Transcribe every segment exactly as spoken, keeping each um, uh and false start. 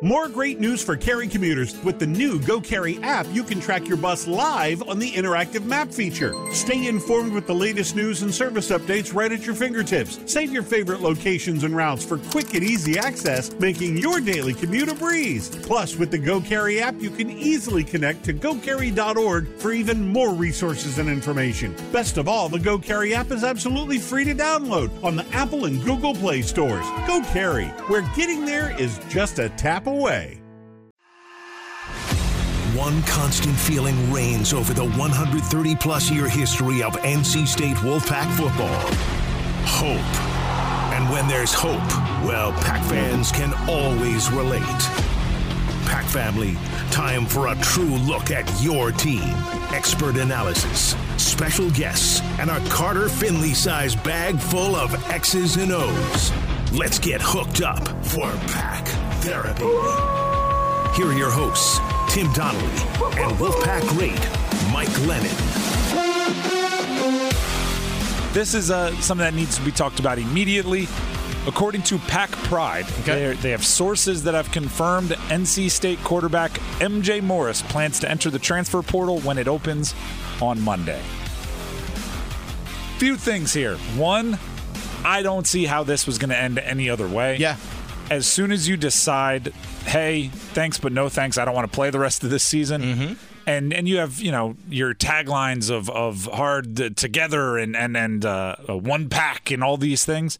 More great news for Cary commuters. With the new GoCarry app, you can track your bus live on the interactive map feature. Stay informed with the latest news and service updates right at your fingertips. Save your favorite locations and routes for quick and easy access, making your daily commute a breeze. Plus, with the GoCarry app, you can easily connect to go carry dot org for even more resources and information. Best of all, the GoCarry app is absolutely free to download on the Apple and Google Play stores. GoCarry, where getting there is just a tap away. One constant feeling reigns over the one hundred thirty plus year history of N C State Wolfpack football. Hope. And when there's hope, well, Pack fans can always relate. Pack family, time for a true look at your team. Expert analysis, special guests, and a Carter Finley-sized bag full of X's and O's. Let's get hooked up for Pack Therapy. Here are your hosts, Tim Donnelly and Wolfpack great Mike Lennon. This is uh, something that needs to be talked about immediately. According to Pack Pride, okay. they have sources that have confirmed N C State quarterback M J Morris plans to enter the transfer portal when it opens on Monday. Few things here. One, I don't see how this was going to end any other way. Yeah. As soon as you decide, hey, thanks but no thanks, I don't want to play the rest of this season, mm-hmm. and and you have, you know, your taglines of of hard together and and and uh, one pack and all these things,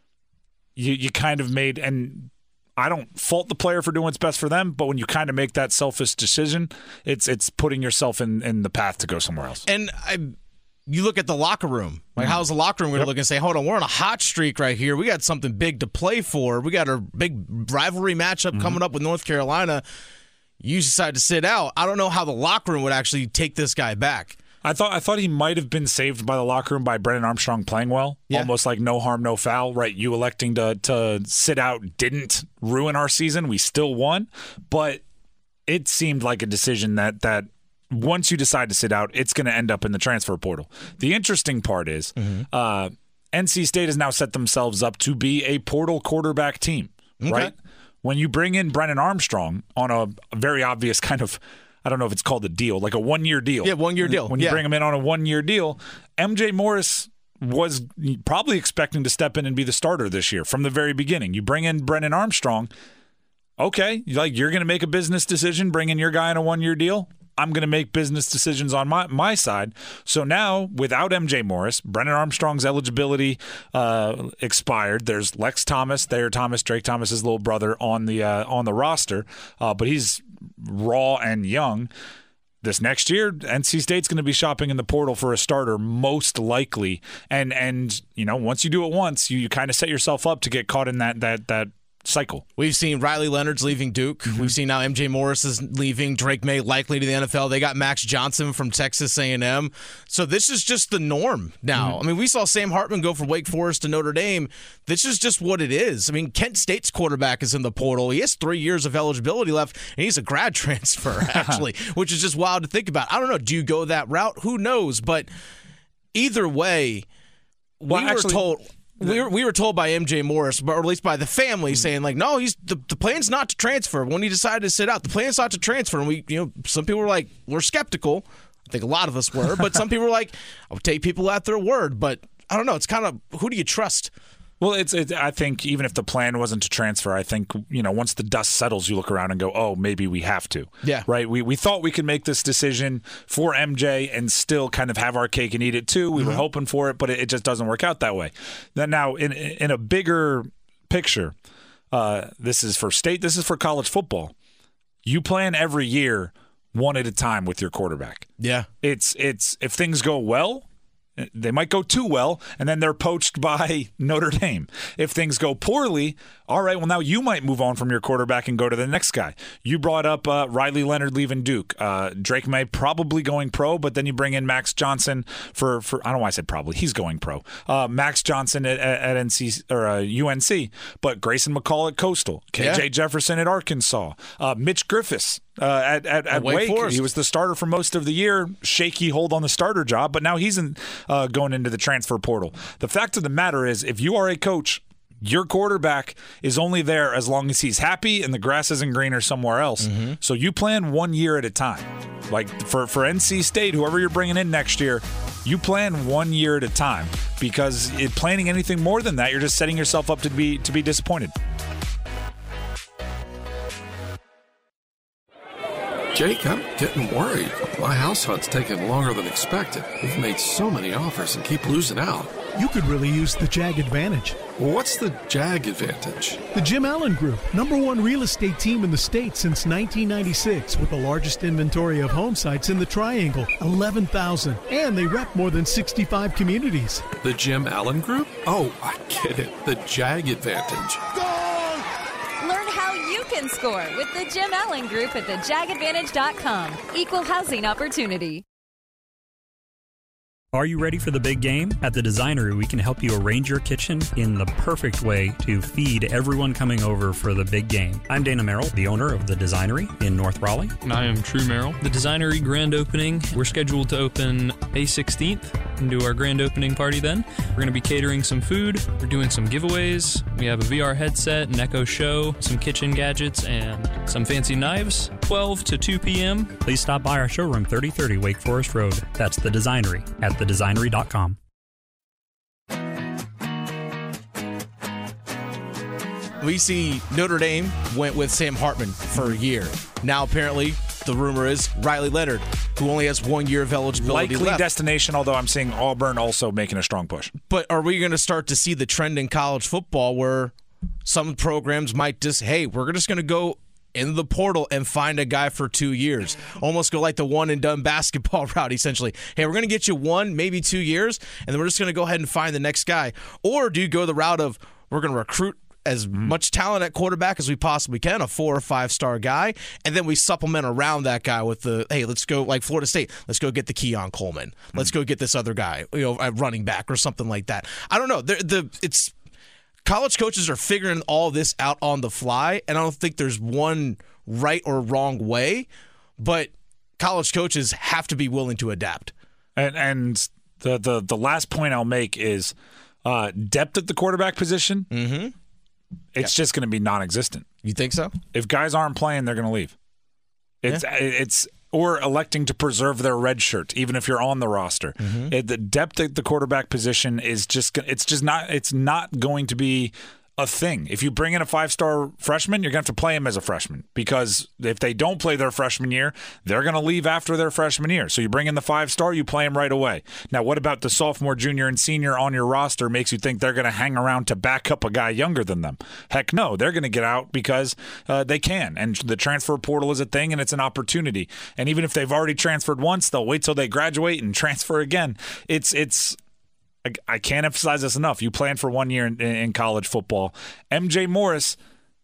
you you kind of made, and I don't fault the player for doing what's best for them, but when you kind of make that selfish decision, it's it's putting yourself in in the path to go somewhere else. And I. You look at the locker room. Like, how's the locker room going to yep. look and say, hold on, we're on a hot streak right here. We got something big to play for. We got our big rivalry matchup mm-hmm. coming up with North Carolina. You decide to sit out. I don't know how the locker room would actually take this guy back. I thought I thought he might have been saved by the locker room by Brennan Armstrong playing well. Yeah. Almost like no harm, no foul, right? You electing to to sit out didn't ruin our season. We still won. But it seemed like a decision that that once you decide to sit out, it's going to end up in the transfer portal. The interesting part is mm-hmm. uh, N C State has now set themselves up to be a portal quarterback team, okay. right? When you bring in Brennan Armstrong on a, a very obvious kind of, I don't know if it's called a deal, like a one-year deal. Yeah, one-year deal. When you yeah. bring him in on a one-year deal, M J Morris was probably expecting to step in and be the starter this year from the very beginning. You bring in Brennan Armstrong, okay, like you're going to make a business decision, bring in your guy on a one-year deal. I'm going to make business decisions on my, my side. So now, without M J Morris, Brennan Armstrong's eligibility uh, expired. There's Lex Thomas, Thayer Thomas, Drake Thomas's little brother on the uh, on the roster, uh, but he's raw and young. This next year, N C State's going to be shopping in the portal for a starter, most likely. And and you know, once you do it once, you, you kind of set yourself up to get caught in that that that. cycle. We've seen Riley Leonard's leaving Duke. Mm-hmm. We've seen now M J Morris is leaving. Drake May likely to the N F L. They got Max Johnson from Texas A and M. So this is just the norm now. Mm-hmm. I mean, we saw Sam Hartman go from Wake Forest to Notre Dame. This is just what it is. I mean, Kent State's quarterback is in the portal. He has three years of eligibility left, and he's a grad transfer, actually, which is just wild to think about. I don't know. Do you go that route? Who knows? But either way, well, we actually, were told... We were, we were told by M J Morris, or at least by the family, saying like, no, he's the, the plan's not to transfer. When he decided to sit out, the plan's not to transfer. And we, you know, some people were like, we're skeptical. I think a lot of us were, but some people were like, I'll take people at their word. But I don't know. It's kind of, who do you trust? Well, it's, it's. I think even if the plan wasn't to transfer, I think, you know, once the dust settles, you look around and go, oh, maybe we have to. Yeah. Right? We we thought we could make this decision for M J and still kind of have our cake and eat it too. We mm-hmm. were hoping for it, but it, it just doesn't work out that way. Then now, in in a bigger picture, uh, this is for state, this is for college football. You plan every year one at a time with your quarterback. Yeah. It's it's if things go well, they might go too well, and then they're poached by Notre Dame. If things go poorly, all right, well, now you might move on from your quarterback and go to the next guy. You brought up uh, Riley Leonard leaving Duke. Uh, Drake May probably going pro, but then you bring in Max Johnson for, for I don't know why I said probably. He's going pro. Uh, Max Johnson at, at N C or uh, U N C, but Grayson McCall at Coastal, K J yeah. Jefferson at Arkansas, uh, Mitch Griffiths. Uh, at at, at Wake, Wake. He was the starter for most of the year. Shaky hold on the starter job, but now he's in, uh, going into the transfer portal. The fact of the matter is, if you are a coach Your quarterback is only there as long as he's happy and the grass isn't greener somewhere else. Mm-hmm. So you plan one year at a time. Like for, for N C State, whoever you're bringing in next year, you plan one year at a time, because it, planning anything more than that, you're just setting yourself up to be to be disappointed. Jake, I'm getting worried. My house hunt's taking longer than expected. We've made so many offers and keep losing out. You could really use the Jag Advantage. Well, what's the Jag Advantage? The Jim Allen Group, number one real estate team in the state since nineteen ninety-six, with the largest inventory of home sites in the Triangle, eleven thousand. And they rep more than sixty-five communities. The Jim Allen Group? Oh, I get it. The Jag Advantage. Learn how you can score with the Jim Allen Group at the jag advantage dot com. Equal housing opportunity. Are you ready for the big game? At The Designery, we can help you arrange your kitchen in the perfect way to feed everyone coming over for the big game. I'm Dana Merrill, the owner of The Designery in North Raleigh. And I am True Merrill. The Designery grand opening, we're scheduled to open May sixteenth and do our grand opening party then. We're going to be catering some food. We're doing some giveaways. We have a V R headset, an Echo Show, some kitchen gadgets, and some fancy knives. twelve to two p.m. Please stop by our showroom, thirty thirty Wake Forest Road. That's The Designery at the designery dot com. We see Notre Dame went with Sam Hartman for a year. Now, apparently, the rumor is Riley Leonard, who only has one year of eligibility Likely left. destination, although I'm seeing Auburn also making a strong push. But are we going to start to see the trend in college football where some programs might just, hey, we're just going to go in the portal and find a guy for two years. Almost go like the one and done basketball route, essentially. Hey, we're going to get you one, maybe two years, and then we're just going to go ahead and find the next guy. Or do you go the route of we're going to recruit as much talent at quarterback as we possibly can, a four or five star guy, and then we supplement around that guy with the, hey, let's go, like Florida State, let's go get the Keon Coleman. Let's go get this other guy, you know, at running back or something like that. I don't know. The, the it's college coaches are figuring all this out on the fly, and I don't think there's one right or wrong way, but college coaches have to be willing to adapt. And and the the, the last point I'll make is uh, depth at the quarterback position. Mm-hmm. It's yeah. just going to be non-existent. You think so? If guys aren't playing, they're going to leave. It's yeah. it's or electing to preserve their red shirt, even if you're on the roster. Mm-hmm. It, the depth at the quarterback position is just it's just not it's not going to be a thing. If you bring in a five-star freshman, you're going to have to play him as a freshman, because if they don't play their freshman year, they're going to leave after their freshman year. So you bring in the five-star, you play him right away. Now, what about the sophomore, junior, and senior on your roster makes you think they're going to hang around to back up a guy younger than them? Heck no. They're going to get out because uh, they can, and the transfer portal is a thing, and it's an opportunity. And even if they've already transferred once, they'll wait till they graduate and transfer again. It's it's I can't emphasize this enough. You plan for one year in, in college football. M J Morris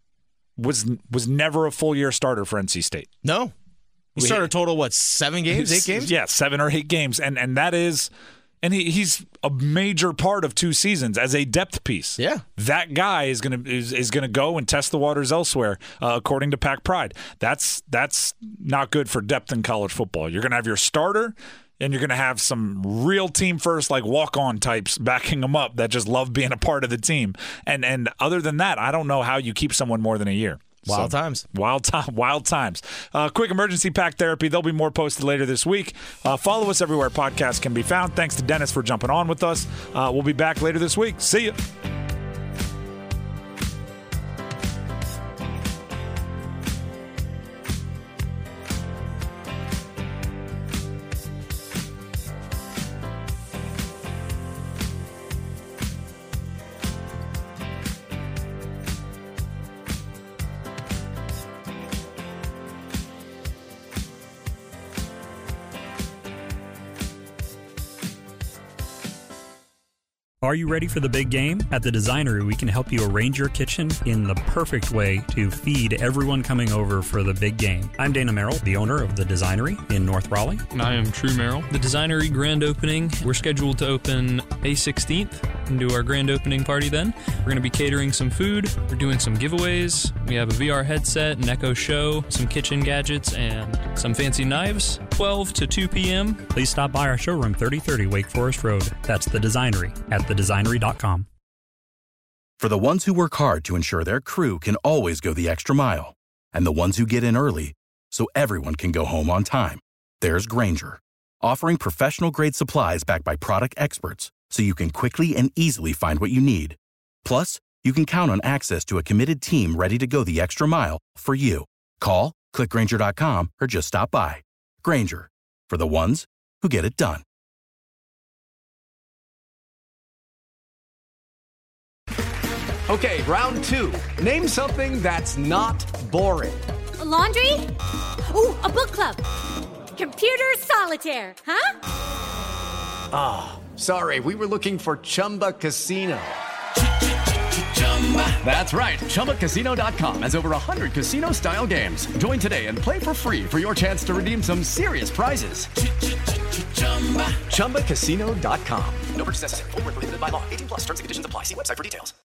was was never a full year starter for N C State. No. He started a total, what, seven games, eight games? Yeah, seven or eight games. And and that is – and he, he's a major part of two seasons as a depth piece. Yeah. That guy is going to is, is gonna go and test the waters elsewhere, uh, according to Pack Pride. That's, that's not good for depth in college football. You're going to have your starter – and you're going to have some real team first, like walk-on types backing them up that just love being a part of the team. And and other than that, I don't know how you keep someone more than a year. Wild so, times. Wild time. Wild times. Uh, quick emergency pack therapy. There'll be more posted later this week. Uh, follow us everywhere podcasts can be found. Thanks to Dennis for jumping on with us. Uh, we'll be back later this week. See you. Are you ready for the big game? At The Designery, we can help you arrange your kitchen in the perfect way to feed everyone coming over for the big game. I'm Dana Merrill, the owner of The Designery in North Raleigh. And I am True Merrill. The Designery grand opening, we're scheduled to open May sixteenth and do our grand opening party then. We're going to be catering some food. We're doing some giveaways. We have a V R headset, an Echo Show, some kitchen gadgets, and some fancy knives. twelve to two p.m. Please stop by our showroom, thirty thirty Wake Forest Road. That's The Designery at the designery dot com. For the ones who work hard to ensure their crew can always go the extra mile, and the ones who get in early so everyone can go home on time, there's Grainger, offering professional-grade supplies backed by product experts so you can quickly and easily find what you need. Plus, you can count on access to a committed team ready to go the extra mile for you. Call, click Grainger dot com, or just stop by. Grainger, for the ones who get it done. Okay, round two. Name something that's not boring. A laundry? Ooh, a book club. Computer solitaire, huh? Ah, oh, sorry, we were looking for Chumba Casino. That's right, Chumba Casino dot com has over one hundred casino-style games. Join today and play for free for your chance to redeem some serious prizes. Chumba Casino dot com. No purchase necessary. Void where prohibited by law. eighteen plus terms and conditions apply. See website for details.